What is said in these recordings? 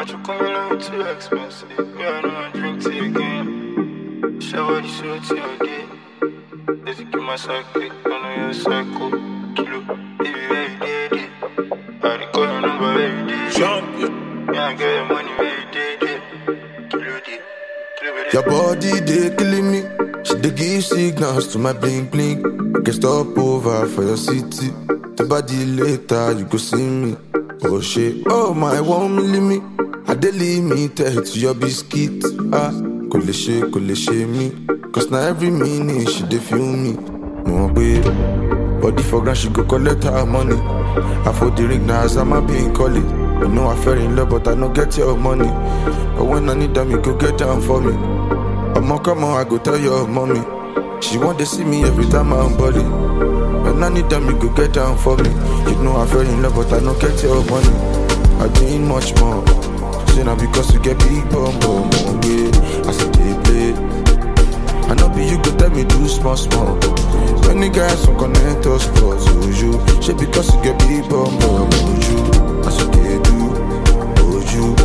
you come along too expensive. Yeah, I know I drink tea again. Shower the show to your day. Let's give my psychic, I know you're psycho. Kilo, baby, every day. I recall your number every day. Champion. Yeah, I get your money every day. Kilo, day. Your body, they killing me. She dey give signals to my bling bling. You can stop over for your city. The body later, you go see me. Oh shit, oh my, 1 me. I dey limited to your biscuit. Ah, kole she me. Cause now every minute she dey feel me. No way, body for grand she go collect her money. I for the ring now as I'm a being call it. I know I fell in love but I no get your money. But when I need them you go get down for me. Come on, I go tell your mommy. She want to see me every time I'm body. When I need them, you go get down for me. You know I fell in love, but I don't get your money. I need much more. Say now because you get big bum yeah. I said they play. I know be you go tell me do small. When the guys some connect us close to you. Say because you get big bum you. I said they do, you.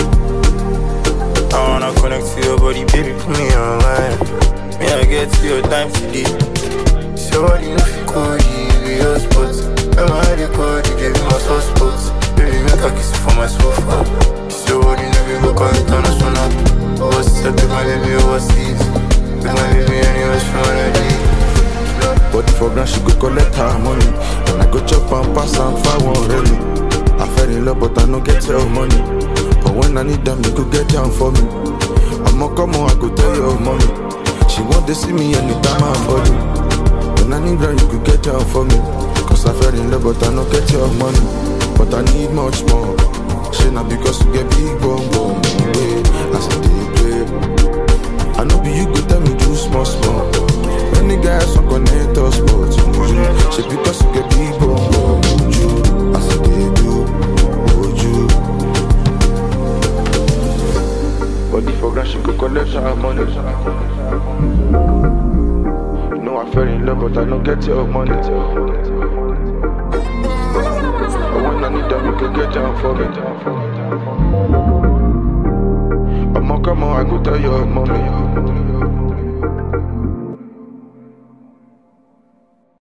I wanna connect to your body, baby, put me online. Me, I get to your time today. So what you know if you call you, be your spot. I'm a hard call, you gave me my soft spots. Baby, make a kiss for my sofa. So what you know, we go call international. Overseas, I took my baby overseas. With my baby anywhere she wanna be. Body for grand, she go collect her money. And I go chop and pass and far one really. I fell in love, but I don't get your money. But when I need them, you go get down for me. Come on, I go tell your mommy. She want to see me anytime I'm body. When I need them, you could get down for me. Cause I fell in love, but I don't get your money. But I need much more. She not because you get big bum yeah. I said they play. I know be you go tell me do small. When the guys some connect us, but she because you get big bum you. I said they do, you. Body for grand, she could collect her money. You know I fell in love, but I don't get your money. But when I need them, you can get down for me. Come on, I go tell your mommy.